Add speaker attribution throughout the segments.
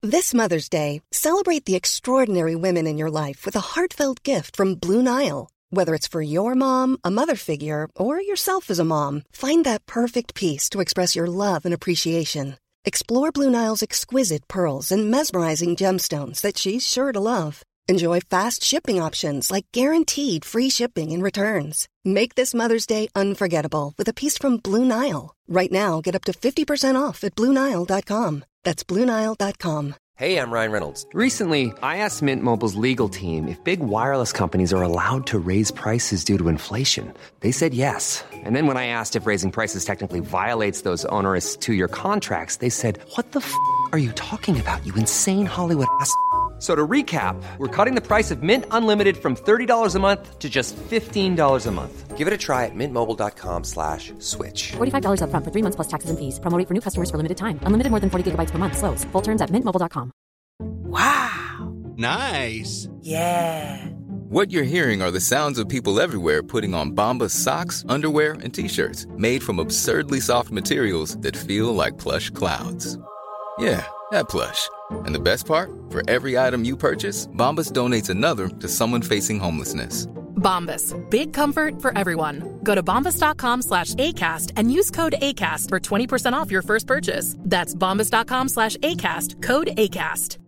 Speaker 1: This Mother's Day, celebrate the extraordinary women in your life with a heartfelt gift from Blue Nile. Whether it's for your mom, a mother figure, or yourself as a mom, find that perfect piece to express your love and appreciation. Explore Blue Nile's exquisite pearls and mesmerizing gemstones that she's sure to love. Enjoy fast shipping options like guaranteed free shipping and returns. Make this Mother's Day unforgettable with a piece from Blue Nile. Right now, get up to 50% off at BlueNile.com. That's BlueNile.com.
Speaker 2: Hey, I'm Ryan Reynolds. Recently, I asked Mint Mobile's legal team if big wireless companies are allowed to raise prices due to inflation. They said yes. And then when I asked if raising prices technically violates those onerous two-year contracts, they said, "What the f*** are you talking about, you insane Hollywood ass?" So to recap, we're cutting the price of Mint Unlimited from $30 a month to just $15 a month. Give it a try at mintmobile.com/switch.
Speaker 3: $45 up front for 3 months plus taxes and fees. Promo rate for new customers for limited time. Unlimited more than 40 gigabytes per month. Slows full terms at mintmobile.com.
Speaker 4: Wow.
Speaker 5: Nice.
Speaker 4: Yeah.
Speaker 6: What you're hearing are the sounds of people everywhere putting on Bombas socks, underwear, and T-shirts made from absurdly soft materials that feel like plush clouds. Yeah, that plush. And the best part? For every item you purchase, Bombas donates another to someone facing homelessness.
Speaker 7: Bombas. Big comfort for everyone. Go to bombas.com/ACAST and use code ACAST for 20% off your first purchase. That's bombas.com/ACAST. Code ACAST.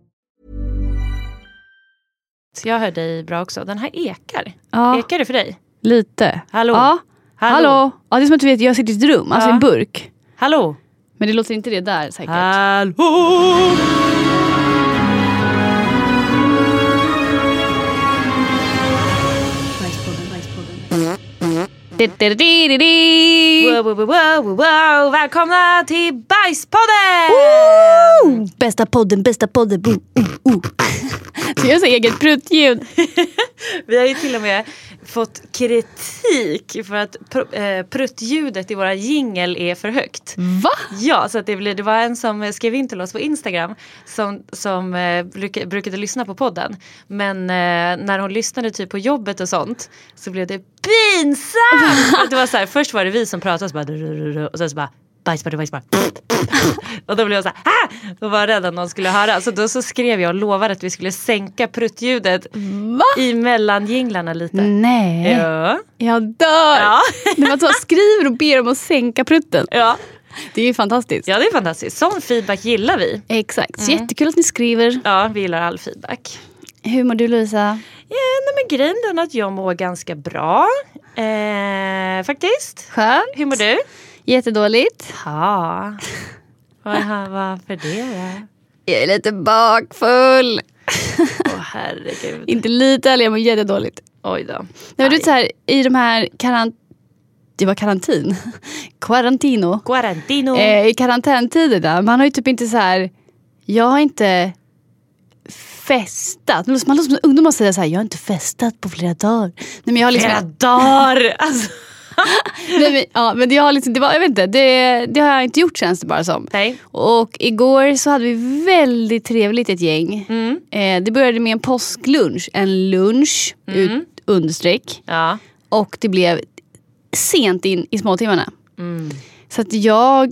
Speaker 8: Så jag hör dig bra också. Den här ekar.
Speaker 9: Ja.
Speaker 8: Ekar det för dig?
Speaker 9: Lite.
Speaker 8: Hallå?
Speaker 9: Ja.
Speaker 8: Hallå?
Speaker 9: Ja, det är som att du vet, jag sitter i ett rum. Alltså en burk.
Speaker 8: Hallå?
Speaker 9: Men det låter inte det där säkert.
Speaker 8: Hallå? Wow. Välkomna till Bajspodden!
Speaker 9: Bästa podden. Så jag säger eget pruttljud.
Speaker 8: Vi har ju till och med fått kritik för att pruttljudet i våra jingle är för högt.
Speaker 9: Va?
Speaker 8: Ja, så att det var en som skrev in till oss på Instagram som brukade lyssna på podden. Men när hon lyssnade typ på jobbet och sånt så blev det pinsamt. Det var så här, först var det vi som pratade och sen så bara bajspodden. Och då blev jag så här, då var jag rädd att någon skulle höra. Så då så skrev jag och lovade att vi skulle sänka pruttljudet i mellanjinglarna lite.
Speaker 9: Nej.
Speaker 8: Ja.
Speaker 9: Jag dör. Ja. Det var så skriver och ber om att sänka prutten.
Speaker 8: Ja.
Speaker 9: Det är ju fantastiskt.
Speaker 8: Ja, det är fantastiskt. Sån feedback gillar vi.
Speaker 9: Exakt. Så jättekul att ni skriver.
Speaker 8: Ja, vi gillar all feedback.
Speaker 9: Hur mår du, Louisa?
Speaker 8: Ja, men grejen är att jag mår ganska bra. Faktiskt.
Speaker 9: Skönt.
Speaker 8: Hur mår du?
Speaker 9: Jättedåligt.
Speaker 8: Ja. Varför det då?
Speaker 9: Jag är lite bakfull.
Speaker 8: Herregud.
Speaker 9: Inte lite, eller jag mår jättedåligt.
Speaker 8: Oj då.
Speaker 9: Nej, du så här, i de här det var karantin. Quarantino. I karantäntider där. Man har ju typ inte så här. Jag har inte festat. Man låter som ungdomar säga så här. Jag har inte festat på flera dagar. Nej, men jag har liksom
Speaker 8: flera dagar. Alltså.
Speaker 9: Nej, men jag har liksom, det var, jag vet inte, det har jag inte gjort, känns det bara som.
Speaker 8: Nej.
Speaker 9: Och igår så hade vi väldigt trevligt ett gäng. Det började med en påsklunch. En lunch understreck.
Speaker 8: Ja.
Speaker 9: Och det blev sent in i småtimmarna. Så att jag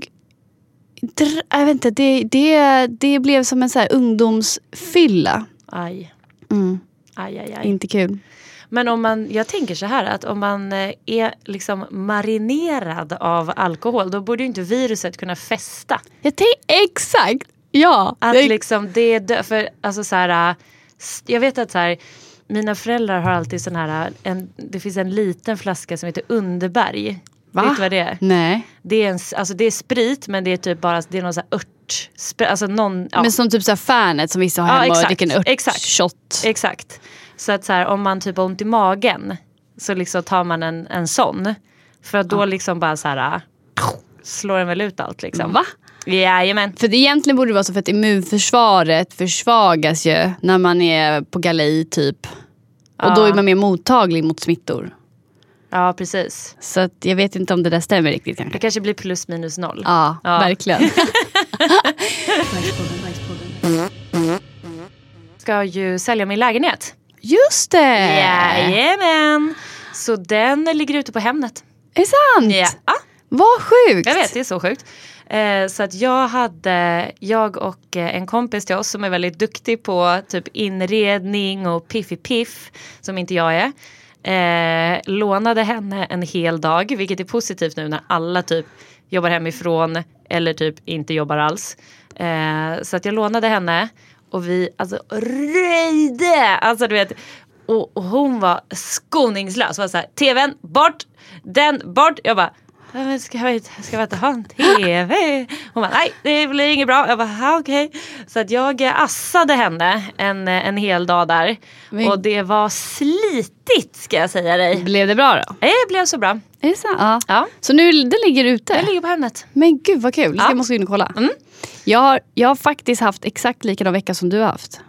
Speaker 9: vet inte, det blev som en så här ungdomsfylla.
Speaker 8: Aj. Aj.
Speaker 9: Inte kul.
Speaker 8: Men jag tänker så här, att om man är liksom marinerad av alkohol, då borde ju inte viruset kunna fästa.
Speaker 9: Exakt, ja.
Speaker 8: Att liksom det för alltså så här, jag vet att så här, mina föräldrar har alltid sån här, det finns en liten flaska som heter Underberg.
Speaker 9: Va?
Speaker 8: Vet du vad det är?
Speaker 9: Nej.
Speaker 8: Det är det är sprit, men det är typ bara, det är någon så här alltså någon, ja.
Speaker 9: Men som typ så här Fernet som vissa har hemma och dricker en örtshot.
Speaker 8: Exakt. Så att så här, om man typ har ont i magen så liksom tar man en sån. För att då liksom bara så här slår den väl ut allt liksom.
Speaker 9: Va?
Speaker 8: Jajamän.
Speaker 9: För det egentligen borde det vara så, för att immunförsvaret försvagas ju när man är på galej typ. Och då är man mer mottaglig mot smittor.
Speaker 8: Ja, precis.
Speaker 9: Så att jag vet inte om det där stämmer riktigt kanske.
Speaker 8: Det kanske blir plus minus noll.
Speaker 9: Ja. Verkligen.
Speaker 8: Ska ju sälja min lägenhet.
Speaker 9: Just det!
Speaker 8: Jajamän. Så den ligger ute på Hemnet.
Speaker 9: Är det sant?
Speaker 8: Ja.
Speaker 9: Vad sjukt.
Speaker 8: Jag vet, det är så sjukt. Så att jag och en kompis till oss som är väldigt duktig på typ inredning och piff som inte jag är. Lånade henne en hel dag, vilket är positivt nu när alla typ jobbar hemifrån eller typ inte jobbar alls. Så att jag lånade henne och vi alltså röjde. Alltså du vet, och hon var skoningslös. Var så här, tvn bort, den bort. Jag bara, ska vi inte ha en tv? Hon bara, nej det blir inget bra. Jag bara, okej. Så att jag assade henne en hel dag där. Och det var slitigt ska jag säga dig.
Speaker 9: Blev det bra då?
Speaker 8: Det blev så bra.
Speaker 9: Är det så?
Speaker 8: Ja.
Speaker 9: Så nu det ligger ute?
Speaker 8: Det ligger på Hemnet.
Speaker 9: Men gud vad kul, jag måste in och kolla. Jag har faktiskt haft exakt likadan vecka som du har haft.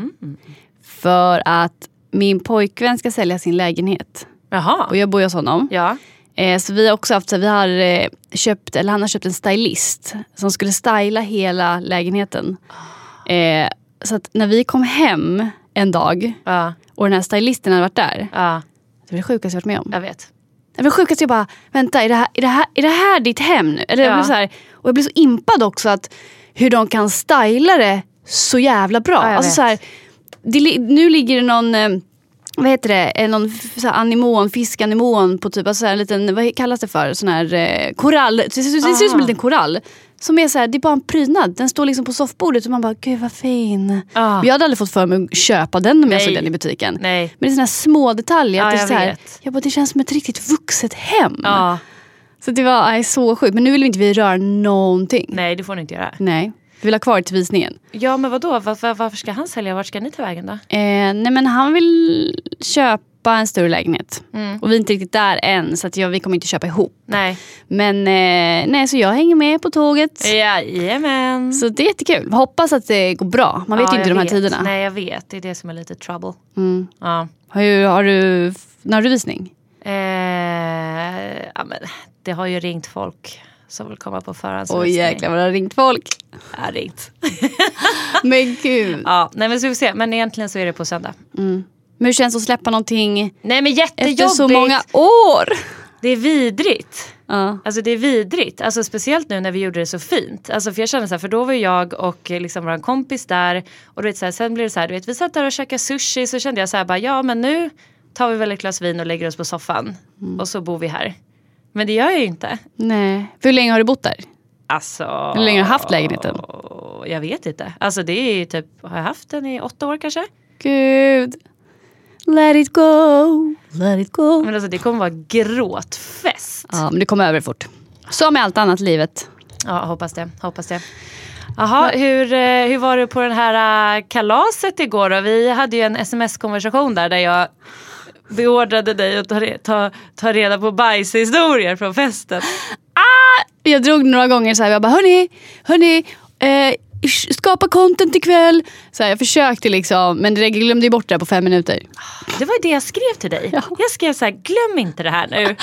Speaker 9: För att min pojkvän ska sälja sin lägenhet.
Speaker 8: Jaha.
Speaker 9: Och jag bor hos honom.
Speaker 8: Ja.
Speaker 9: Så vi har också haft, han har köpt en stylist som skulle styla hela lägenheten. Så att när vi kom hem en dag och den här stylisten hade varit där. Det var det sjukaste jag varit med om.
Speaker 8: Jag vet.
Speaker 9: Det var sjukaste jag bara, vänta, är det här ditt hem nu? Eller jag blev så här, och jag blev så impad också att hur de kan styla det så jävla bra. Alltså så här, nu ligger det någon vad heter det, någon så här anemon, fiskanemon på typ så här en liten, vad kallas det för, sån här korall, det ser ut som en liten korall som är så här, det är bara en prydnad, den står liksom på soffbordet och man bara, gud vad fin. Jag hade aldrig fått för mig att köpa den om jag såg den i butiken. Men det är såna här små detaljer, att det är så här, jag bara, det känns som ett riktigt vuxet hem. Så det var så sjukt, men nu vill vi inte röra någonting.
Speaker 8: Nej, det får ni inte göra.
Speaker 9: Nej. Vi vill ha kvar till visningen. Ja,
Speaker 8: men vadå? Varför ska han sälja? Vart ska ni ta vägen då?
Speaker 9: Nej, men han vill köpa en större lägenhet. Och vi är inte riktigt där än. Så att vi kommer inte köpa ihop.
Speaker 8: Nej.
Speaker 9: Men så jag hänger med på tåget.
Speaker 8: Jajamän.
Speaker 9: Så det är jättekul. Hoppas att det går bra. Man vet ju inte de här tiderna.
Speaker 8: Nej, jag vet. Det är det som är lite trouble.
Speaker 9: Ja. När har du visning?
Speaker 8: Men det har ju ringt folk som vill komma på förhandsvisning.
Speaker 9: Jäklar vad det har ringt folk.
Speaker 8: Jag har ringt.
Speaker 9: Men gud.
Speaker 8: Ja, nej men så vi får se. Men egentligen så är det på söndag.
Speaker 9: Men hur känns det att släppa någonting?
Speaker 8: Nej men jättejobbigt.
Speaker 9: Efter så många år.
Speaker 8: Det är vidrigt. Alltså det är vidrigt. Alltså speciellt nu när vi gjorde det så fint. Alltså för jag känner så här, för då var jag och liksom vår kompis där. Och du vet så här, sen blev det så här, du vet, vi satt där och käkade sushi. Så kände jag så här, bara, ja men nu tar vi väl ett glas vin och lägger oss på soffan. Och så bor vi här. Men det gör jag ju inte. Nej.
Speaker 9: För hur länge har du bott där?
Speaker 8: Alltså...
Speaker 9: Hur länge har du haft lägenheten?
Speaker 8: Jag vet inte. Alltså det är ju typ... Har jag haft den i 8 år kanske?
Speaker 9: Gud. Let it go. Let it go.
Speaker 8: Men alltså det kommer vara gråtfest.
Speaker 9: Ja, men det kommer över fort. Så med allt annat livet.
Speaker 8: Ja, hoppas det. Jaha, hur var det på den här kalaset igår då? Vi hade ju en sms-konversation där jag beordrade dig att ta reda på bajshistorier från festen.
Speaker 9: Jag drog några gånger så här, jag bara, hörni, skapa content ikväll. Så här, jag försökte liksom, men jag glömde bort det på 5 minuter.
Speaker 8: Det var det jag skrev till dig. Ja. Jag skrev så här, glöm inte det här nu.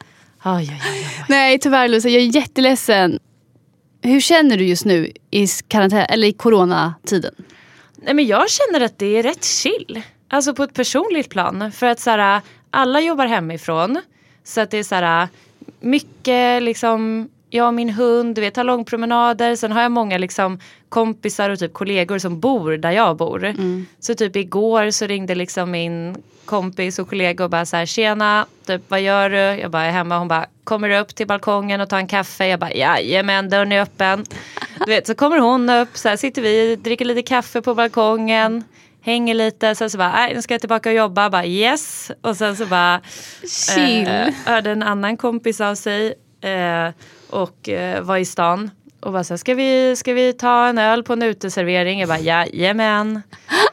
Speaker 8: Oj.
Speaker 9: Nej, tyvärr Lucia, jag är jätteledsen. Hur känner du just nu i karantän eller i coronatiden?
Speaker 8: Nej, men jag känner att det är rätt chill. Alltså på ett personligt plan. För att så här, alla jobbar hemifrån. Så att det är så här, mycket liksom, jag och min hund, du vet, tar långpromenader. Sen har jag många liksom kompisar och typ kollegor som bor där jag bor. Så typ igår så ringde liksom min kompis och kollega och bara så här, tjena, typ, vad gör du? Jag bara är hemma. Hon bara, kommer du upp till balkongen och tar en kaffe? Jag bara, jajamän, dörren är öppen. Du vet, så kommer hon upp, så här sitter vi, dricker lite kaffe på balkongen. Hänger lite, sen så bara, nej, nu ska jag tillbaka och jobba. Bara, yes. Och sen så bara hörde en annan kompis av sig och var i stan. Och bara så här, ska vi ta en öl på en uteservering? Jag bara, jajamän.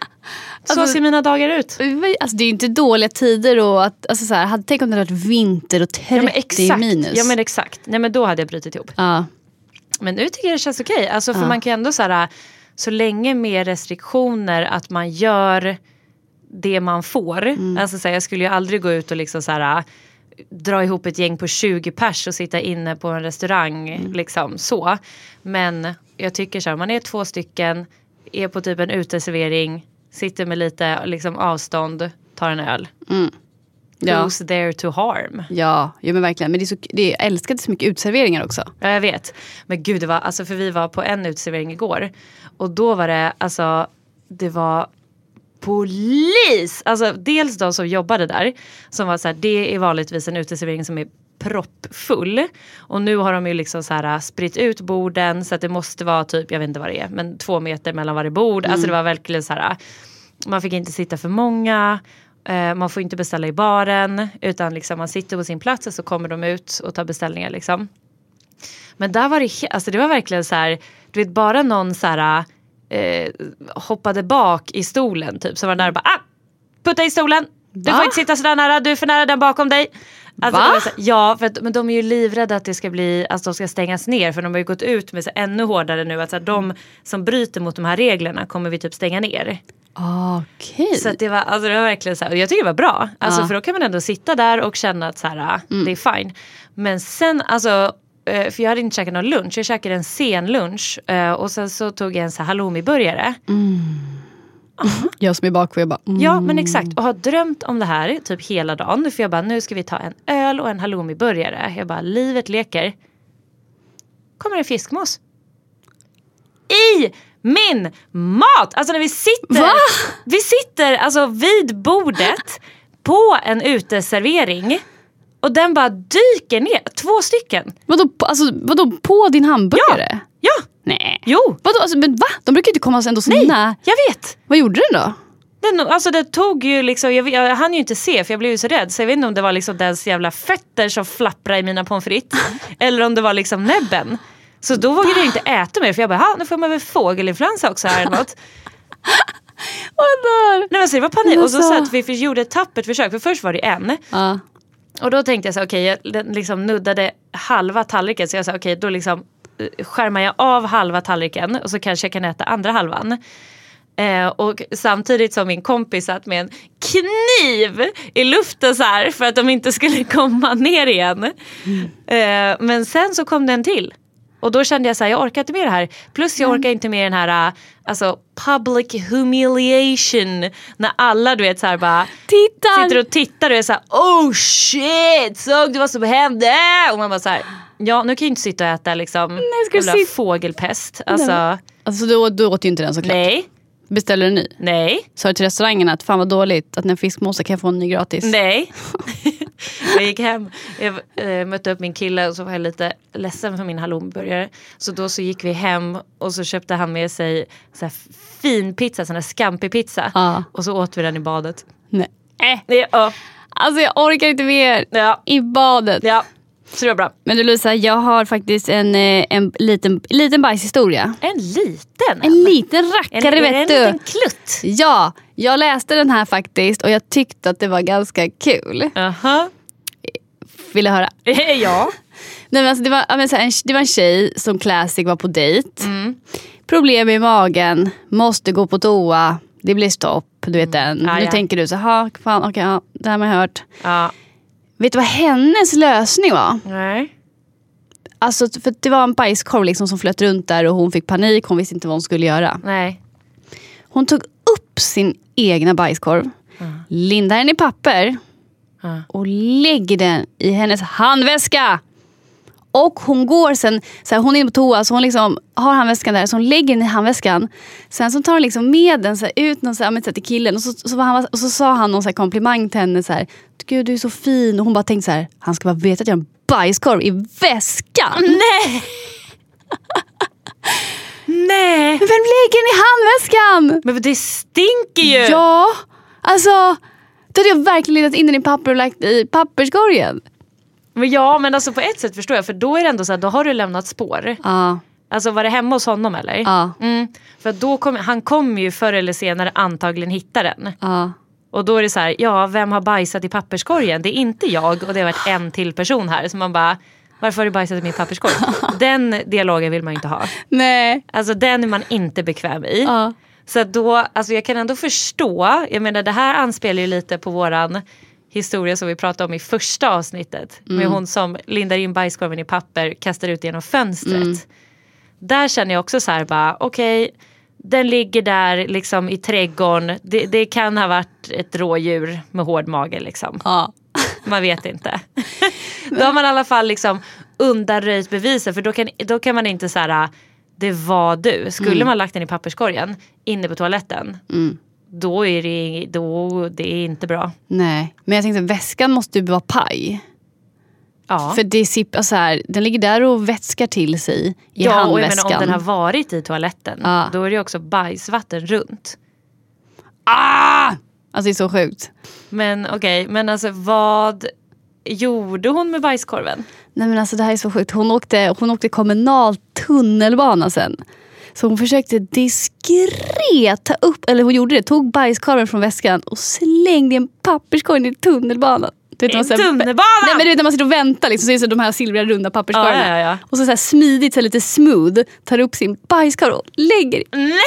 Speaker 8: Så ser mina dagar ut.
Speaker 9: Alltså det är ju inte dåliga tider och att, alltså så här, tänk om det hade varit vinter och 30 minus.
Speaker 8: Ja men exakt. Nej men då hade jag brutit ihop. Men nu tycker jag det känns okej. Alltså för man kan ändå så här, så länge med restriktioner att man gör det man får. Alltså så här, jag skulle ju aldrig gå ut och liksom så här, dra ihop ett gäng på 20 pers och sitta inne på en restaurang liksom så. Men jag tycker så här, man är 2 stycken, är på typ en uteservering, sitter med lite liksom avstånd, tar en öl. Who's there to harm?
Speaker 9: Ja, men verkligen. Men jag älskade så mycket utserveringar också.
Speaker 8: Ja, jag vet. Men gud, det var, alltså, för vi var på en utservering igår. Och då var det, alltså, det var polis. Alltså, dels de som jobbade där. Som var så här, det är vanligtvis en uteservering som är proppfull. Och nu har de ju liksom så här spritt ut borden. Så att det måste vara typ, jag vet inte vad det är, men 2 meter mellan varje bord. Alltså det var verkligen så här, man fick inte sitta för många. Man får inte beställa i baren, utan liksom man sitter på sin plats och så kommer de ut och tar beställningar liksom. Men där var det, alltså det var verkligen så här, du vet, bara någon så här hoppade bak i stolen typ, så var det där och bara, putta i stolen. Du får inte sitta så där nära, du är för nära den bakom dig. Alltså, det var så, ja, men de är ju livrädda att det ska bli, alltså de ska stängas ner, för de har ju gått ut med så ännu hårdare nu att så här, de som bryter mot de här reglerna kommer vi typ stänga ner.
Speaker 9: Okej.
Speaker 8: Så att det var verkligen så här, och jag tycker det var bra. Alltså för då kan man ändå sitta där och känna att så här, det är fine. Men sen, alltså, för jag hade inte käkat någon lunch. Jag käkade en sen lunch. Och sen så tog jag en så här halloumi-burgare.
Speaker 9: Jag som är bakfull, jag bara...
Speaker 8: Ja, men exakt. Och har drömt om det här typ hela dagen. För jag bara, nu ska vi ta en öl och en halloumi-burgare. Jag bara, livet leker. Kommer en fiskmås i min mat. Alltså när vi sitter...
Speaker 9: Va?
Speaker 8: Vi sitter alltså vid bordet på en uteservering. Och den bara dyker ner. 2 stycken.
Speaker 9: Vadå på din hamburgare?
Speaker 8: Ja.
Speaker 9: Nej.
Speaker 8: Jo.
Speaker 9: Vadå, alltså, men va? De brukar ju inte komma ändå så nära.
Speaker 8: Jag vet.
Speaker 9: Vad gjorde den då?
Speaker 8: Det tog ju liksom, jag hann ju inte se för jag blev ju så rädd. Så jag vet inte om det var liksom dens jävla fötter som flapprade i mina pommes frites. Eller om det var liksom näbben. Så då vågade jag inte äta mer. För jag bara, nu får man väl fågelinfluensa också här eller något. Nej, men så det var panik. Och så att vi gjorde ett tappert försök. För först var det en. Och då tänkte jag så okej, jag liksom nuddade halva tallriken. Så jag sa okej, då liksom skärmar jag av halva tallriken. Och så kanske jag kan äta andra halvan. Och samtidigt som min kompis satt med en kniv i luften så här. För att de inte skulle komma ner igen. Men sen så kom den till. Och då kände jag så här, jag orkar inte med det här. Plus jag orkar inte med den här alltså public humiliation. När alla, du vet, så här bara sitter och tittar och är så här, oh shit, såg du vad som hände? Och man bara så här, ja, nu kan jag inte sitta och äta liksom fågelpest. Alltså
Speaker 9: då åt ju inte den såklart.
Speaker 8: Nej.
Speaker 9: Beställer en ny?
Speaker 8: Nej.
Speaker 9: Sa du till restaurangen att fan vad dåligt att när fiskmåsar kan jag få en ny gratis?
Speaker 8: Nej. Jag gick hem, jag mötte upp min kille och så var jag lite ledsen för min halloumburgare. Så då så gick vi hem och så köpte han med sig så här fin pizza, sån här scampi-pizza. Och så åt vi den i badet.
Speaker 9: Nej.
Speaker 8: Ja.
Speaker 9: Alltså jag orkar inte mer i badet.
Speaker 8: Ja, så det var bra.
Speaker 9: Men du Lisa, jag har faktiskt en liten bajshistoria.
Speaker 8: En liten?
Speaker 9: En liten rackare, vet du.
Speaker 8: En liten klutt?
Speaker 9: Ja, jag läste den här faktiskt och jag tyckte att det var ganska kul. Vill du höra?
Speaker 8: Ja.
Speaker 9: Nej, men alltså, det var en tjej som Classic var på dejt. Problem i magen, måste gå på toa. Det blir stopp, du vet den. Nu tänker du så här, fan, okej, det här har man hört.
Speaker 8: Ja.
Speaker 9: Vet du vad hennes lösning var?
Speaker 8: Nej.
Speaker 9: Alltså, för det var en bajskorv liksom som flöt runt där och hon fick panik. Hon visste inte vad hon skulle göra.
Speaker 8: Nej.
Speaker 9: Hon tog upp sin egna bajskorv, lindar den i papper och lägger den i hennes handväska. Och hon går sen, så här, hon är inne på toa, så hon liksom har handväskan där, så hon lägger den i handväskan. Sen så tar hon liksom med den så här, ut någon, så här, till killen och så sa han någon så här komplimang till henne så här, gud du är så fin. Och hon bara tänkte så här, han ska bara veta att jag har en bajskorv i väskan.
Speaker 8: Nej. Nej.
Speaker 9: Men vem lägger den i handväskan?
Speaker 8: Men det stinker ju.
Speaker 9: Ja, alltså då hade jag verkligen letat in den i papper och lagt i papperskorgen.
Speaker 8: Men alltså på ett sätt förstår jag. För då är det ändå så här, då har du lämnat spår. Alltså var det hemma hos honom eller? För då han kommer ju förr eller senare antagligen hitta den. Och då är det så här, vem har bajsat i papperskorgen? Det är inte jag och det har varit en till person här. Så man bara, varför har du bajsat i min papperskorg? Den dialogen vill man inte ha.
Speaker 9: Nej.
Speaker 8: Alltså den är man inte bekväm i. Så då, alltså jag kan ändå förstå. Jag menar det här anspelar ju lite på våran historia som vi pratade om i första avsnittet. Med hon som lindar in bajskorven i papper, kastar ut genom fönstret. Där känner jag också så här bara, okej, den ligger där liksom i trädgården. Det kan ha varit ett rådjur med hård mage liksom. Man vet inte. Då har man i alla fall liksom undanröjt bevisen. För då kan man inte så här, det var du. Skulle man lagt den i papperskorgen inne på toaletten, då är det är inte bra.
Speaker 9: Nej, men jag tänkte väskan måste ju vara paj.
Speaker 8: Ja.
Speaker 9: För det är så här, den ligger där och vätskar till sig i handväskan.
Speaker 8: Ja, och jag menar, om den har varit i toaletten, då är det också bajsvatten runt.
Speaker 9: Alltså det är så sjukt.
Speaker 8: Men okej, men alltså vad gjorde hon med bajskorven?
Speaker 9: Nej men alltså det här är så sjukt. Hon åkte kommunal tunnelbana sen. Så hon försökte diskret ta upp, eller hon gjorde det, tog bajskorven från väskan och slängde en papperskorg i tunnelbanan.
Speaker 8: Tunnelbana?
Speaker 9: Nej men du vet när man sitter och väntar liksom, så är det de här silvriga runda papperskorvarna.
Speaker 8: Ja.
Speaker 9: Och så här smidigt, så här lite smooth, tar upp sin bajskorv och lägger.
Speaker 8: Nej!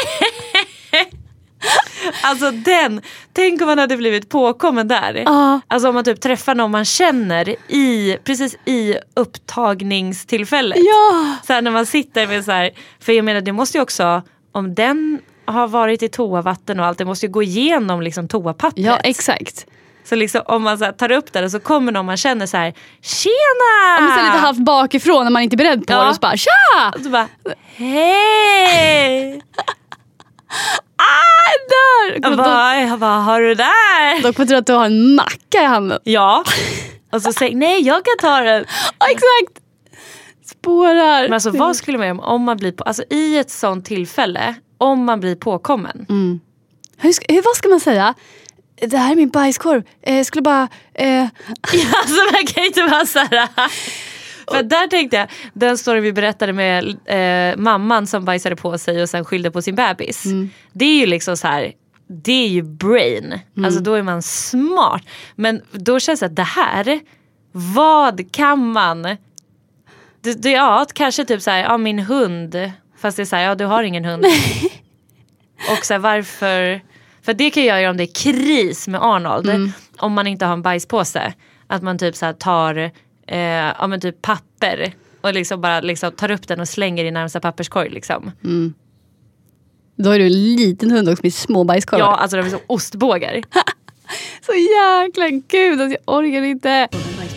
Speaker 8: Alltså tänk om man hade blivit påkommen där. Alltså om man typ träffar någon man känner precis i upptagningstillfället.
Speaker 9: Ja.
Speaker 8: Så här när man sitter med så här, för jag menar det måste ju också, om den har varit i toavatten och allt, det måste ju gå igenom liksom toapappret.
Speaker 9: Ja, exakt.
Speaker 8: Så liksom om man så här tar upp det och så kommer någon man känner så här, tjena!
Speaker 9: Om man ser lite halvt bakifrån när man inte är beredd på det och så bara, tja!
Speaker 8: Och så bara, hej! Vad har du där?
Speaker 9: Dock tror att du har en macka i handen.
Speaker 8: Ja. Och så säger nej, jag kan ta den.
Speaker 9: Ja, exakt. Spårar.
Speaker 8: Men alltså vad skulle man göra om man blir alltså i ett sånt tillfälle, om man blir påkommen?
Speaker 9: Vad ska man säga? Det här är min bajskorv. Jag skulle bara...
Speaker 8: Alltså man kan inte vara så här. För där tänkte jag, den storyn vi berättade med mamman som bajsade på sig och sen skyllde på sin bebis. Det är ju liksom så här, det är ju brain. Alltså då är man smart. Men då känns det att det här, vad kan man... kanske typ så här, min hund. Fast det är så här, du har ingen hund. Och så här, varför... För det kan jag göra om det är kris med Arnold. Om man inte har en bajspåse. Att man typ så här tar... men typ papper och liksom bara liksom tar upp den och slänger i närmsta papperskorg liksom.
Speaker 9: Då är du en liten hund också med små bajskorvar.
Speaker 8: Ja, alltså de är så ostbågar.
Speaker 9: Så jäkla gud, alltså jag orkar inte.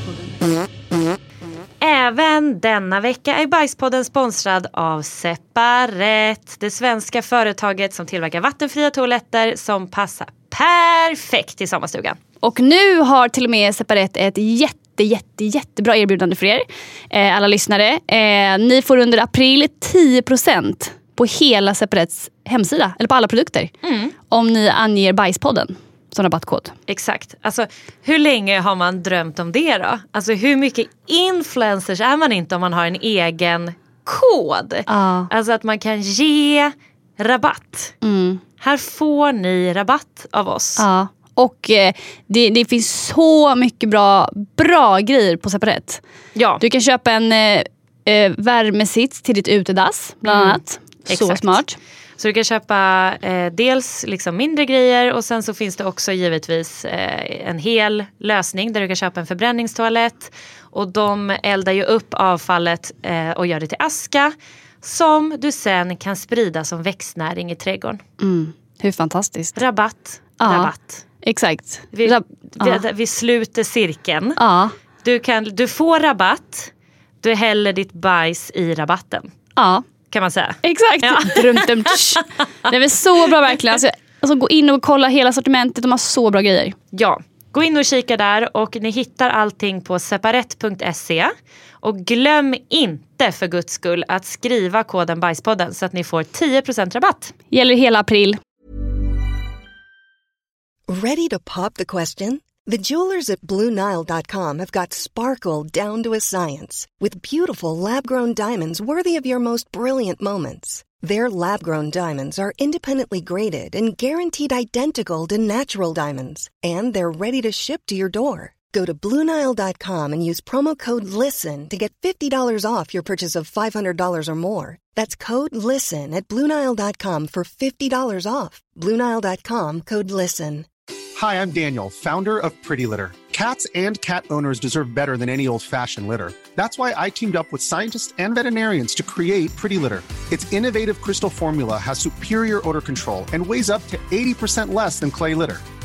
Speaker 8: Även denna vecka är Bajspodden sponsrad av Separet, det svenska företaget som tillverkar vattenfria toaletter som passar perfekt i sommarstugan.
Speaker 9: Och nu har till och med Separet ett jättebra erbjudande för er, alla lyssnare. Ni får under april 10% på hela Separets hemsida, eller på alla produkter, om ni anger Bajspodden som rabattkod.
Speaker 8: Exakt. Alltså hur länge har man drömt om det då? Alltså hur mycket influencers är man inte om man har en egen kod? Alltså att man kan ge rabatt. Här får ni rabatt av oss.
Speaker 9: Och det finns så mycket bra grejer på Separet.
Speaker 8: Ja.
Speaker 9: Du kan köpa en värmesits till ditt utedass bland annat. Så
Speaker 8: Exakt.
Speaker 9: smart.
Speaker 8: Så du kan köpa dels liksom mindre grejer och sen så finns det också givetvis en hel lösning där du kan köpa en förbränningstoalett. Och de eldar ju upp avfallet och gör det till aska som du sen kan sprida som växtnäring i trädgården.
Speaker 9: Hur fantastiskt.
Speaker 8: Rabatt.
Speaker 9: Exakt.
Speaker 8: Vi sluter cirkeln. Du får rabatt. Du häller ditt bajs i rabatten. Kan man säga.
Speaker 9: Exakt. Det är väl så bra verkligen. Alltså gå in och kolla hela sortimentet. De har så bra grejer.
Speaker 8: Ja, gå in och kika där och ni hittar allting på separet.se. Och glöm inte för Guds skull att skriva koden Bajspodden så att ni får 10% rabatt.
Speaker 9: Gäller hela april.
Speaker 1: Ready to pop the question? The jewelers at BlueNile.com have got sparkle down to a science with beautiful lab-grown diamonds worthy of your most brilliant moments. Their lab-grown diamonds are independently graded and guaranteed identical to natural diamonds, and they're ready to ship to your door. Go to BlueNile.com and use promo code LISTEN to get $50 off your purchase of $500 or more. That's code LISTEN at BlueNile.com for $50 off. BlueNile.com, code LISTEN.
Speaker 5: Hi, I'm Daniel, founder of Pretty Litter. Cats and cat owners deserve better than any old-fashioned litter. That's why I teamed up with scientists and veterinarians to create Pretty Litter. Its innovative crystal formula has superior odor control and weighs up to 80% less than clay litter.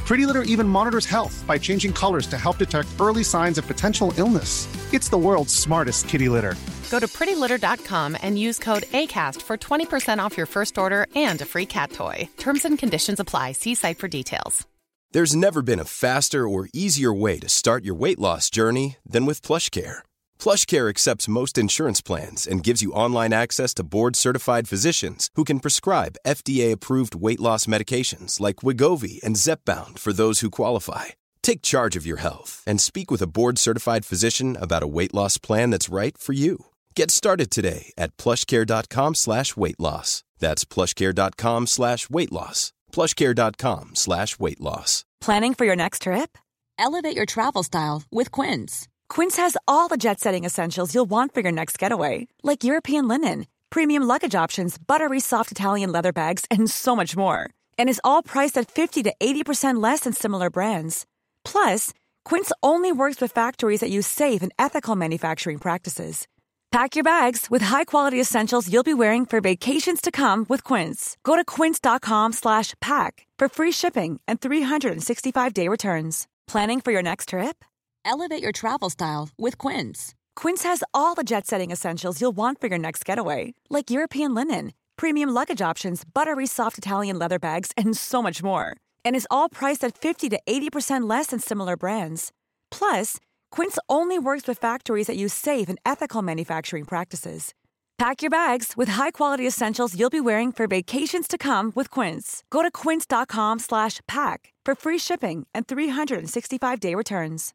Speaker 5: Pretty Litter even monitors health by changing colors to help detect early signs of potential illness. It's the world's smartest kitty litter.
Speaker 7: Go to prettylitter.com and use code ACAST for 20% off your first order and a free cat toy. Terms and conditions apply. See site for details.
Speaker 10: There's never been a faster or easier way to start your weight loss journey than with PlushCare. PlushCare accepts most insurance plans and gives you online access to board-certified physicians who can prescribe FDA-approved weight loss medications like Wegovy and Zepbound for those who qualify. Take charge of your health and speak with a board-certified physician about a weight loss plan that's right for you. Get started today at plushcare.com/weightloss. That's plushcare.com/weightloss. plushcare.com/weightloss.
Speaker 11: Planning for your next trip? Elevate your travel style with Quince. Quince has all the jet-setting essentials you'll want for your next getaway, like European linen, premium luggage options, buttery soft Italian leather bags, and so much more. And is all priced at 50 to 80% less than similar brands. Plus, Quince only works with factories that use safe and ethical manufacturing practices. Pack your bags with high-quality essentials you'll be wearing for vacations to come with Quince. Go to quince.com/pack for free shipping and 365-day returns. Planning for your next trip? Elevate your travel style with Quince. Quince has all the jet-setting essentials you'll want for your next getaway, like European linen, premium luggage options, buttery soft Italian leather bags, and so much more. And is all priced at 50 to 80% less than similar brands. Plus, Quince only works with factories that use safe and ethical manufacturing practices. Pack your bags with high-quality essentials you'll be wearing for vacations to come with Quince. Go to quince.com/pack for free shipping and 365-day returns.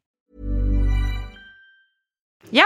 Speaker 8: Ja.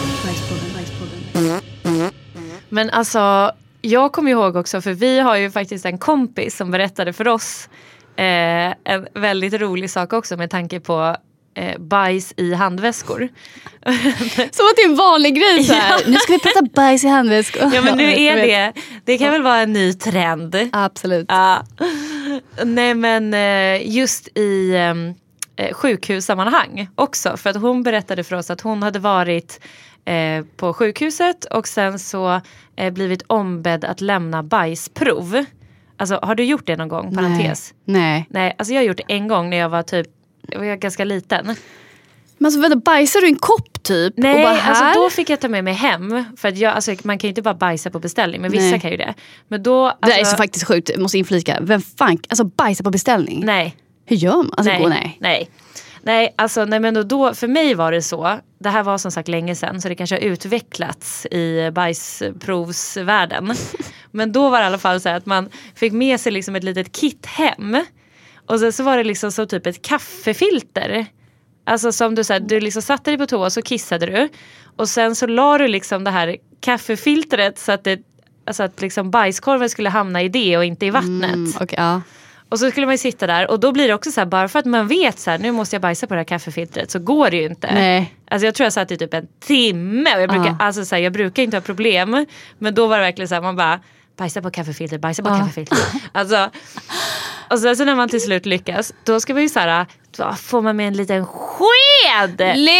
Speaker 8: Men alltså, jag kommer ihåg också, för vi har ju faktiskt en kompis som berättade för oss en väldigt rolig sak också med tanke på bajs i handväskor.
Speaker 9: Som att det är en vanlig grej så här. Ja. Nu ska vi prata bajs i handväskor.
Speaker 8: Ja, men nu är det. Det kan väl vara en ny trend.
Speaker 9: Absolut.
Speaker 8: Ja. Nej, men just i sjukhussammanhang också. För att hon berättade för oss att hon hade varit på sjukhuset och sen så blivit ombedd att lämna bajsprov. Alltså, har du gjort det någon gång? Parentes?
Speaker 9: Nej.
Speaker 8: Nej, alltså jag har gjort det en gång när jag var ganska liten.
Speaker 9: Men alltså, vänta, bajsar du en kopp typ?
Speaker 8: Nej,
Speaker 9: och bara här?
Speaker 8: Alltså då fick jag ta med mig hem. För att man kan ju inte bara bajsa på beställning. Men vissa kan ju det. Men då, alltså,
Speaker 9: det är så faktiskt sjukt, jag måste inflika. Vem fan, alltså bajsa på beställning?
Speaker 8: Nej.
Speaker 9: Hur gör man? Alltså,
Speaker 8: Nej, alltså nej, men då för mig var det så. Det här var som sagt länge sedan, så det kanske har utvecklats i bajsprovsvärlden. Men då var det i alla fall så här att man fick med sig liksom ett litet kit hem. Och sen så var det liksom så typ ett kaffefilter. Alltså som du liksom satte dig på toa och så kissade du. Och sen så la du liksom det här kaffefiltret så att att liksom bajskorven skulle hamna i det och inte i vattnet.
Speaker 9: Okay, ja.
Speaker 8: Och så skulle man ju sitta där och då blir det också så här, bara för att man vet så här, nu måste jag bajsa på det här kaffefiltret, så går det ju inte.
Speaker 9: Nej.
Speaker 8: Alltså jag tror jag satt i typ en timme och jag brukar inte ha problem, men då var det verkligen så här, man bara bajsa på kaffefiltret. Alltså, och sen så när man till slut lyckas, då ska man ju så här, då får man med en liten sked.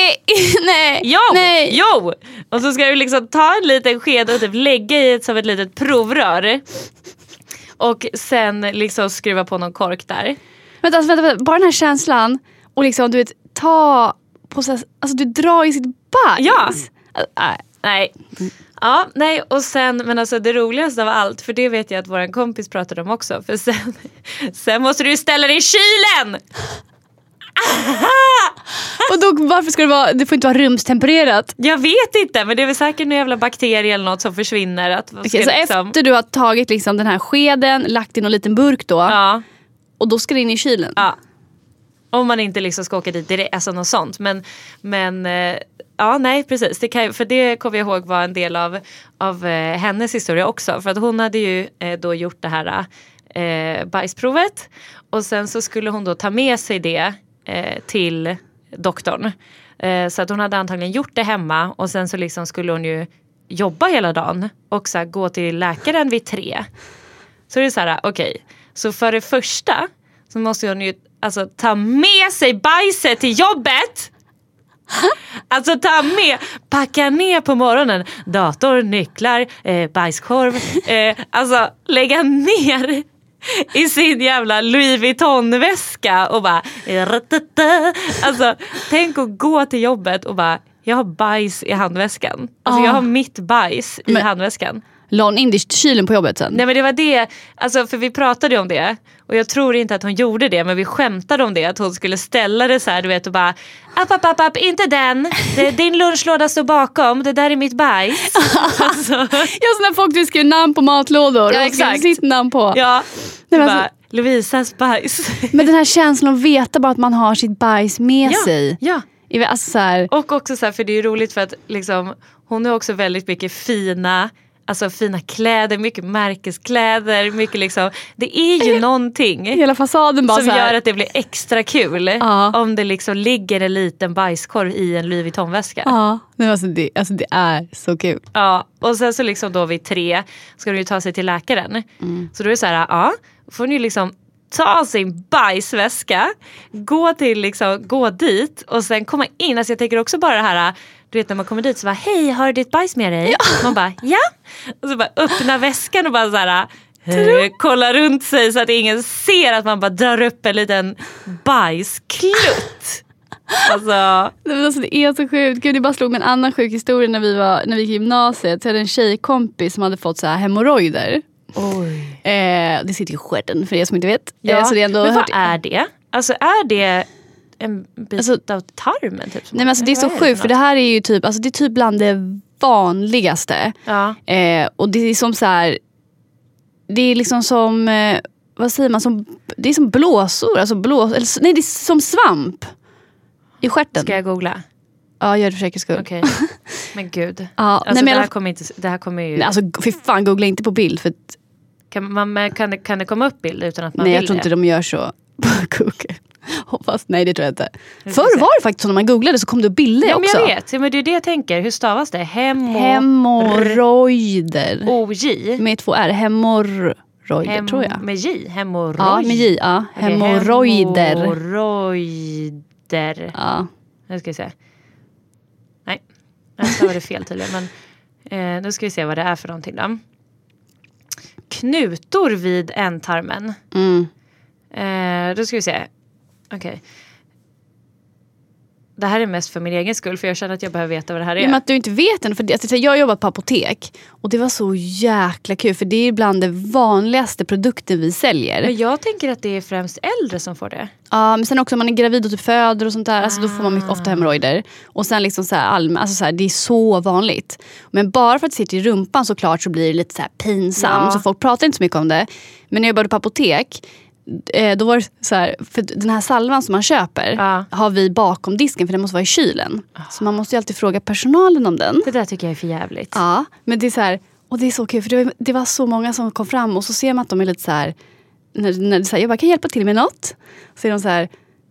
Speaker 9: Nej.
Speaker 8: Jo. Och så ska du liksom ta en liten sked och typ lägga i ett litet provrör. Och sen liksom skruva på någon kork där.
Speaker 9: Vänta, bara den här känslan. Och liksom du vet, ta på så, alltså du drar i sitt bajs.
Speaker 8: Ja. Nej. Ja, nej, och sen, men alltså det roligaste av allt, för det vet jag att våran kompis pratade om också, för sen måste du ju ställa dig i kylen.
Speaker 9: Och då, varför ska det får inte vara rumstempererat?
Speaker 8: Jag vet inte, men det är väl säkert en jävla bakterie eller något som försvinner.
Speaker 9: Så efter du har tagit liksom den här skeden, lagt i någon liten burk då, och då ska det in i kylen.
Speaker 8: Ja. Om man inte liksom ska åka dit direkt, alltså något sånt. Men ja, nej, precis. För det kommer jag ihåg var en del av hennes historia också. För att hon hade ju då gjort det här bajsprovet. Och sen så skulle hon då ta med sig det till doktorn. Så att hon hade antagligen gjort det hemma. Och sen så liksom skulle hon ju jobba hela dagen. Och så här, gå till läkaren vid 3. Så det är så här, okej. Så för det första så måste hon ju alltså ta med sig bajset till jobbet. Alltså packa ner på morgonen. Dator, nycklar, bajskorv. Alltså lägga ner i sin jävla Louis Vuitton-väska och bara alltså tänk att gå till jobbet och bara jag har bajs i handväskan. Alltså jag har mitt bajs i handväskan.
Speaker 9: La hon in det i kylen på jobbet sen?
Speaker 8: Nej men det var det, alltså för vi pratade om det och jag tror inte att hon gjorde det, men vi skämtade om det, att hon skulle ställa det så här, du vet, och bara app, inte den, din lunchlåda står bakom, det där är mitt bajs. Alltså.
Speaker 9: Ja, så när folk vill skriva namn på matlådor.
Speaker 8: Ja, exakt.
Speaker 9: Sitt namn på.
Speaker 8: Ja,
Speaker 9: nej, men
Speaker 8: bara,
Speaker 9: alltså,
Speaker 8: Lovisas bajs.
Speaker 9: Men den här känslan att veta bara att man har sitt bajs med sig.
Speaker 8: Ja.
Speaker 9: Alltså, så här.
Speaker 8: Och också så här, för det är ju roligt för att liksom, hon har också väldigt mycket fina kläder, mycket märkeskläder, mycket liksom, det är ju någonting
Speaker 9: hela fasaden bara
Speaker 8: som
Speaker 9: så här.
Speaker 8: gör att det blir extra kul om det liksom ligger en liten bajskorv i en Louis Vuitton-väska.
Speaker 9: Ja, alltså det är så kul.
Speaker 8: Ja, och sen så liksom då vid 3 ska de ju ta sig till läkaren. Så då är det så här, får ni liksom ta sin bajsväska, gå dit och sen komma in. Alltså jag tänker också bara det här, du vet när man kommer dit så bara, hej, har du ditt bajs med dig? Ja. Man bara, ja. Och så bara öppna väskan och bara så här, kolla runt sig så att ingen ser att man bara drar upp en liten bajsklutt. Alltså
Speaker 9: det är så sjukt. Gud, det bara slog med en annan sjuk historia när vi gick i gymnasiet. Så jag hade en tjejkompis som hade fått så här hemorrojder.
Speaker 8: Oj.
Speaker 9: Det sitter i stjärten för er som inte vet.
Speaker 8: Ja,
Speaker 9: så det är ändå
Speaker 8: men vad är det? Alltså är det en bit av tarmen? Typ,
Speaker 9: nej men alltså det är så sjukt för det här är ju typ, alltså det är typ bland det vanligaste.
Speaker 8: Ja.
Speaker 9: Och det är som så här, det är liksom som, vad säger man, det är som blåsor, alltså nej det är som svamp i stjärten.
Speaker 8: Ska jag googla?
Speaker 9: Ja, gör det för säkerhets skull.
Speaker 8: Okej. Men gud.
Speaker 9: Ja,
Speaker 8: alltså,
Speaker 9: nej,
Speaker 8: det här kommer ju...
Speaker 9: Nej, alltså för fan, googla inte på bild för att...
Speaker 8: Kan det komma upp bild utan att man
Speaker 9: nej,
Speaker 8: vill?
Speaker 9: Jag tror inte de gör så på Google. Hoppas, nej det tror jag inte. Förr var det faktiskt så när man googlade så kom det upp bilder också.
Speaker 8: Men jag vet, men det är det jag tänker. Hur stavas det?
Speaker 9: Hemorrojder.
Speaker 8: O-J?
Speaker 9: Med 2 R. Hemorrojder tror jag.
Speaker 8: Med J? Hemorrojd?
Speaker 9: Ja, med J. Ja. Hemorrojder.
Speaker 8: Hemorrojder.
Speaker 9: Ja.
Speaker 8: Nu ska vi se. Nej, jag stavade fel tydligen. Men nu ska vi se vad det är för någonting då. Knutor vid ändtarmen. Då ska vi se. Okej. Det här är mest för min egen skull, för jag känner att jag behöver veta vad det här är.
Speaker 9: Men att du inte vet den, för jag har jobbat på apotek och det var så jäkla kul, för det är bland det vanligaste produkten vi säljer.
Speaker 8: Men jag tänker att det är främst äldre som får det.
Speaker 9: Ja, men sen också om man är gravid och typ föder och sånt där, alltså då får man mycket ofta hemorrojder. Och sen liksom så här alltså så här, det är så vanligt. Men bara för att det sitter i rumpan såklart så blir det lite så här pinsamt, så folk pratar inte så mycket om det. Men när jag jobbade på apotek, då var det så här, för den här salvan som man köper har vi bakom disken, för den måste vara i kylen. Så man måste ju alltid fråga personalen om den.
Speaker 8: Det där tycker jag är för jävligt.
Speaker 9: Ja, men det är så här, och det är så kul, för det var så många som kom fram och så ser man att de är lite så här, när det så här, jag bara, kan hjälpa till med något? Så är de så här,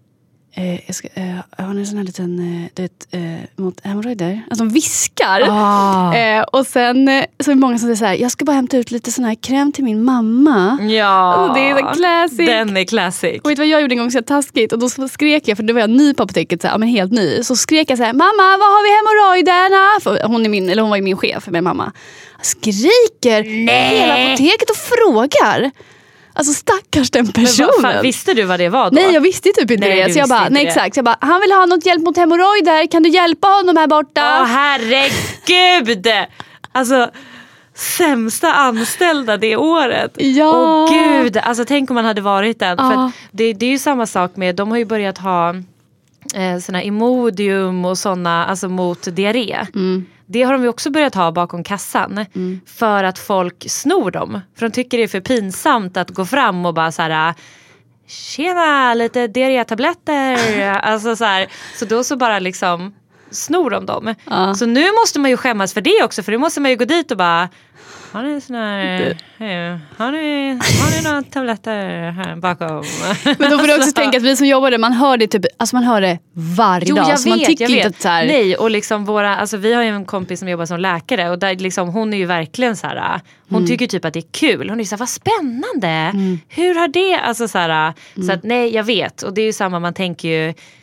Speaker 9: har ni en sån här liten mot hemorrojder? Alltså de viskar. Och sen så är det många som säger så här, jag ska bara hämta ut lite sån här kräm till min mamma.
Speaker 8: Ja,
Speaker 9: alltså, det är en classic.
Speaker 8: Den är classic.
Speaker 9: Och vet du vad jag gjorde en gång så taskigt? Och då skrek jag, för då var jag ny på apoteket, så här, men helt ny. Så skrek jag så här, mamma, vad har vi hemorrojderna? För hon var ju min chef med mamma. Skriker hela apoteket och frågar. Alltså stackars den personen.
Speaker 8: Visste du vad det var då?
Speaker 9: Nej, jag visste typ inte det. Så jag bara, nej exakt. Jag bara, han vill ha något hjälp mot hemorrojder. Kan du hjälpa honom här borta?
Speaker 8: Åh herregud! Alltså, sämsta anställda det året.
Speaker 9: Ja.
Speaker 8: Åh gud, alltså tänk om man hade varit den. För det är ju samma sak med, de har ju börjat ha såna Imodium och såna, alltså mot diarré. Det har de ju också börjat ha bakom kassan. För att folk snor dem. För de tycker det är för pinsamt att gå fram och bara så här, tjena, lite diarrétabletter. Alltså så här, så då så bara liksom snor de dem. Så nu måste man ju skämmas för det också. För nu måste man ju gå dit och bara, har ni sån här, har ni några tabletter här bakom?
Speaker 9: Men då får du också tänka att vi som jobbar där, man hör det typ, alltså man hör det varje dag.
Speaker 8: Jag
Speaker 9: så man
Speaker 8: vet,
Speaker 9: tycker inte att så här...
Speaker 8: Nej, och liksom alltså vi har ju en kompis som jobbar som läkare och där liksom, hon är ju verkligen så här, hon tycker typ att det är kul. Hon är så här, vad spännande. Hur har det, alltså så här, så att nej, jag vet. Och det är ju samma, man tänker ju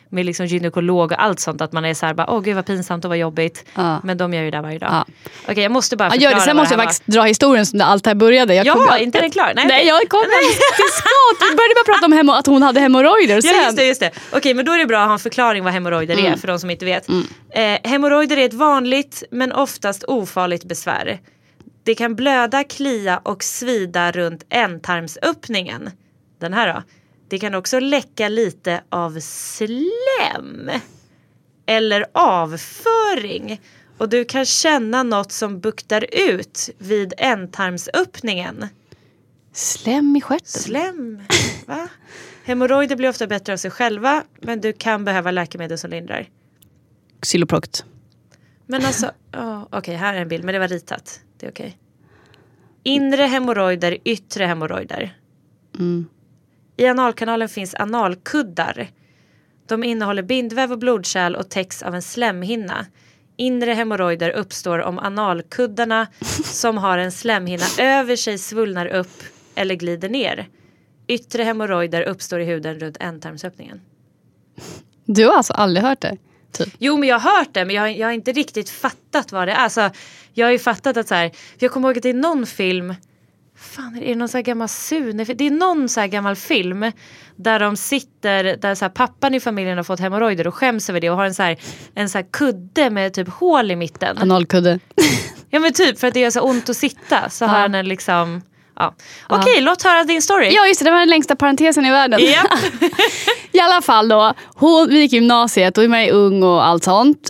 Speaker 8: med liksom gynekolog och allt sånt, att man är så här bara, åh gud vad pinsamt och vad jobbigt. Men de gör ju det varje dag. Okej, jag måste bara förklara.
Speaker 9: Sen måste jag faktiskt dra historien som det allt här började.
Speaker 8: Inte den klar?
Speaker 9: Nej, jag kommer till skott. Vi började bara prata om att hon hade hemorrojder sen.
Speaker 8: Ja, just det. Okej, men då är det bra att ha en förklaring vad hemorrojder är för de som inte vet. Hemorrojder är ett vanligt men oftast ofarligt besvär. Det kan blöda, klia och svida runt ändtarmsöppningen. Den här då. Det kan också läcka lite av slem eller avföring. Och du kan känna något som buktar ut vid ändtarmsöppningen.
Speaker 9: Slem i stjärten.
Speaker 8: Slem, va? Hemorrojder blir ofta bättre av sig själva, men du kan behöva läkemedel som lindrar.
Speaker 9: Xyloproct.
Speaker 8: Men alltså, okej, här är en bild, men det var ritat. Det är okej. Inre hemorrojder, yttre hemorrojder. I analkanalen finns analkuddar. De innehåller bindväv och blodkärl och täcks av en slemhinna. Inre hemorrojder uppstår om analkuddarna som har en slemhinna över sig svullnar upp eller glider ner. Yttre hemorrojder uppstår i huden runt ändtarmsöppningen.
Speaker 9: Du har alltså aldrig hört det? Typ.
Speaker 8: Jo, men jag har hört det, men jag har inte riktigt fattat vad det är. Alltså, jag har ju fattat att så här, för jag kommer ihåg att det är någon film, fan är det någon så här gammal det är någon så här gammal film där de sitter, där så här pappan i familjen har fått hemorrojder och skäms över det och har en så här kudde med typ hål i mitten.
Speaker 9: Analkudde.
Speaker 8: Ja, men typ för att det gör så ont att sitta så har han liksom. Ja. Okej, låt höra din story.
Speaker 9: Ja, just det, det var den längsta parentesen i världen.
Speaker 8: Yep.
Speaker 9: I alla fall då, vi gick i gymnasiet och var ung och allt sånt.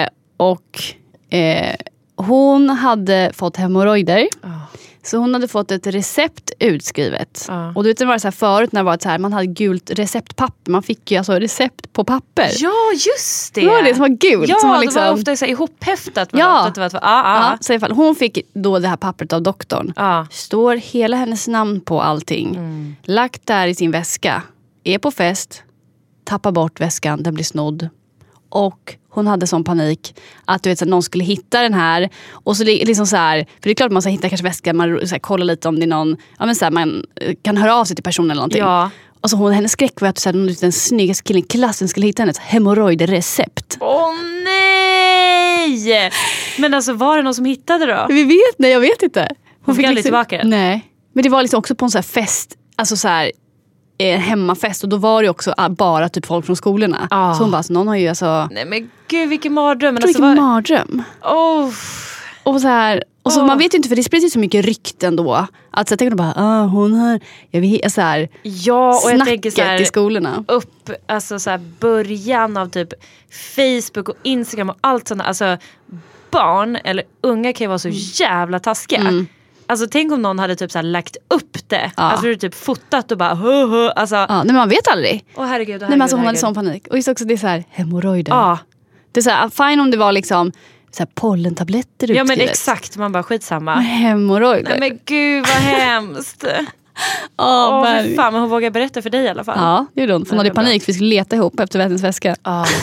Speaker 9: Hon hade fått hemorrojder. Så hon hade fått ett recept utskrivet. Och du vet, det var så här förut när det var så här, man hade gult receptpapper. Man fick ju alltså recept på papper.
Speaker 8: Ja, just det.
Speaker 9: Det var det som var gult.
Speaker 8: Ja,
Speaker 9: som var liksom,
Speaker 8: det var ofta så här ihophäftat.
Speaker 9: Ja,
Speaker 8: så
Speaker 9: i alla fall, hon fick då det här pappret av doktorn. Står hela hennes namn på allting. Lagt där i sin väska. Är på fest. Tappar bort väskan, den blir snodd. Och hon hade sån panik att du vet, så att någon skulle hitta den här. Och så liksom så här, för det är klart att man ska hitta kanske väskan, man så här, kollar lite om det är någon, ja men så här, man kan höra av sig till personen eller någonting.
Speaker 8: Ja.
Speaker 9: Och så hennes skräck var att så här, den snyggaste killen i klassen skulle hitta hennes hemorrojder-recept.
Speaker 8: Åh nej! Men alltså, var det någon som hittade då?
Speaker 9: Jag vet inte.
Speaker 8: Hon fick aldrig tillbaka den?
Speaker 9: Nej. Men det var liksom också på en så här fest, alltså så här hemmafest, och då var det också bara typ folk från skolorna. Så hon bara, så någon har ju alltså.
Speaker 8: Nej men gud, vilken mardröm.
Speaker 9: Men alltså, vilken mardröm. Och så här, och så man vet ju inte, för det sprids ju så mycket rykten då. Att så jag tänker bara, hon har, jag vet så här.
Speaker 8: Ja, och jag tänker så här,
Speaker 9: i skolorna.
Speaker 8: Alltså så här, början av typ Facebook och Instagram och allt sånt. Alltså barn eller unga kan ju vara så jävla taskiga. Alltså tänk om någon hade typ så här lagt upp det. Alltså du typ fotat och bara alltså.
Speaker 9: Nej, men man vet aldrig.
Speaker 8: Herregud.
Speaker 9: Nej, men alltså hon hade sån panik. Och just också det är så här hemorrojder. Det är så här, fine om det var liksom så här pollentabletter utskrivet.
Speaker 8: Ja, men exakt, man bara skitsamma.
Speaker 9: Hemorrojder.
Speaker 8: Nej men gud vad hemskt. Fan, men hon vågar berätta för dig i alla fall.
Speaker 9: Ja, det gjorde hon. Hon hade panik för vi skulle leta ihop efter vännens väska.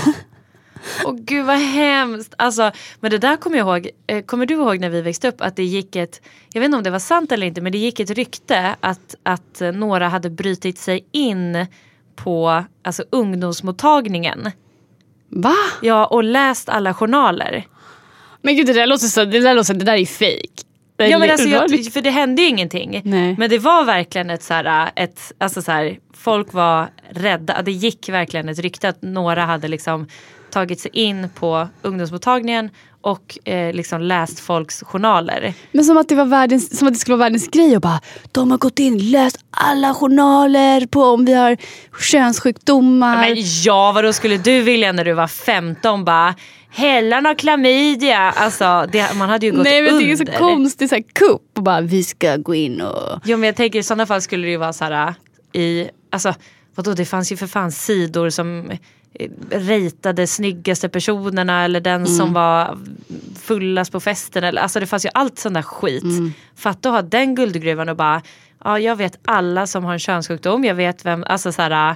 Speaker 8: Gud vad hemskt. Alltså, men det där kommer jag ihåg. Kommer du ihåg när vi växte upp att det gick ett, jag vet inte om det var sant eller inte, men det gick ett rykte att några hade brytit sig in på alltså ungdomsmottagningen.
Speaker 9: Va?
Speaker 8: Ja, och läst alla journaler.
Speaker 9: Men gud, det där är fake.
Speaker 8: Ja, men alltså, för det hände ju ingenting.
Speaker 9: Nej.
Speaker 8: Men det var verkligen alltså så här, folk var rädda. Det gick verkligen ett rykte att några hade liksom tagit sig in på ungdomsmottagningen och liksom läst folks journaler. Men som att det skulle vara världens grej och bara, de har gått in, läst alla journaler på om vi har könssjukdomar. Men ja, vad då skulle du vilja när du var 15 bara, Hellan har klamydia. Alltså, man hade ju gått under. Nej, men det är så konstigt, så här kupp och bara, vi ska gå in och. Jo, men jag tänker i sådana fall skulle det ju vara så här alltså, vadå, det fanns ju för fan sidor som ratade snyggaste personerna eller den som var fullast på festen eller, alltså det fanns ju allt sån där skit. För att då ha den guldgruvan och bara, ja, jag vet alla som har en könssjukdom, jag vet vem, alltså så här.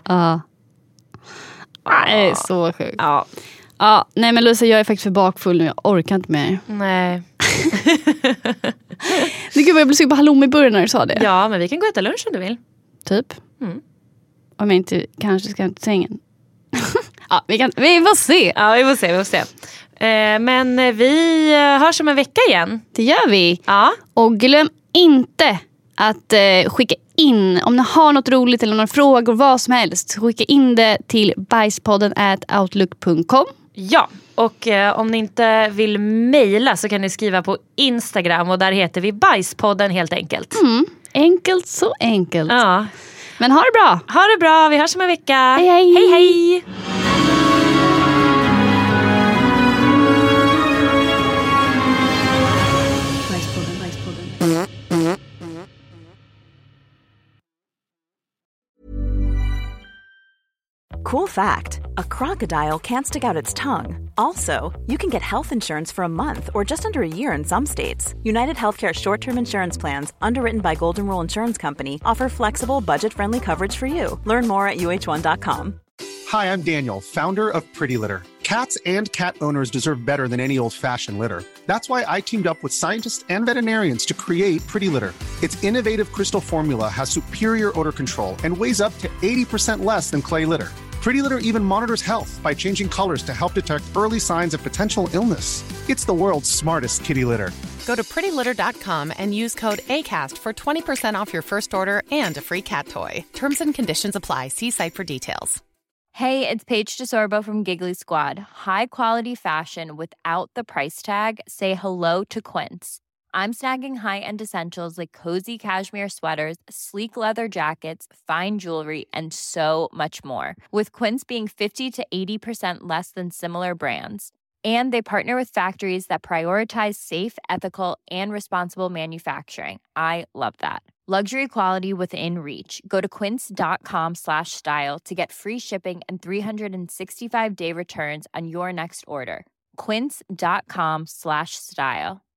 Speaker 8: Det är så sjukt. Ja, nej men Lucia, jag är faktiskt för bakfull nu, jag orkar inte mer. Nej. Gud, jag blev sugen på halloumi i början när du sa det. Ja, men vi kan gå och äta lunch om du vill. Typ. Om jag inte kanske ska till sängen.
Speaker 9: Ja, vi får se.
Speaker 8: Ja, vi får se. Men vi hörs om en vecka igen.
Speaker 9: Det gör vi.
Speaker 8: Ja.
Speaker 9: Och glöm inte att skicka in, om ni har något roligt eller några frågor, vad som helst, skicka in det till bajspodden@outlook.com.
Speaker 8: Ja, och om ni inte vill mejla så kan ni skriva på Instagram och där heter vi Bajspodden helt enkelt.
Speaker 9: Enkelt så enkelt.
Speaker 8: Ja.
Speaker 9: Men ha det bra.
Speaker 8: Ha det bra, vi hörs om en vecka.
Speaker 9: Hej hej.
Speaker 8: Hej hej.
Speaker 11: Cool fact, a crocodile can't stick out its tongue. Also, you can get health insurance for a month or just under a year in some states. United Healthcare short-term insurance plans, underwritten by Golden Rule Insurance Company, offer flexible, budget-friendly coverage for you. Learn more at uh1.com.
Speaker 5: Hi, I'm Daniel, founder of Pretty Litter. Cats and cat owners deserve better than any old-fashioned litter. That's why I teamed up with scientists and veterinarians to create Pretty Litter. Its innovative crystal formula has superior odor control and weighs up to 80% less than clay litter. Pretty Litter even monitors health by changing colors to help detect early signs of potential illness. It's the world's smartest kitty litter.
Speaker 7: Go to prettylitter.com and use code ACAST for 20% off your first order and a free cat toy. Terms and conditions apply. See site for details.
Speaker 12: Hey, it's Paige DeSorbo from Giggly Squad. High quality fashion without the price tag. Say hello to Quince. I'm snagging high-end essentials like cozy cashmere sweaters, sleek leather jackets, fine jewelry, and so much more. With Quince being 50 to 80% less than similar brands. And they partner with factories that prioritize safe, ethical, and responsible manufacturing. I love that. Luxury quality within reach. Go to quince.com/style to get free shipping and 365-day returns on your next order. Quince.com/style.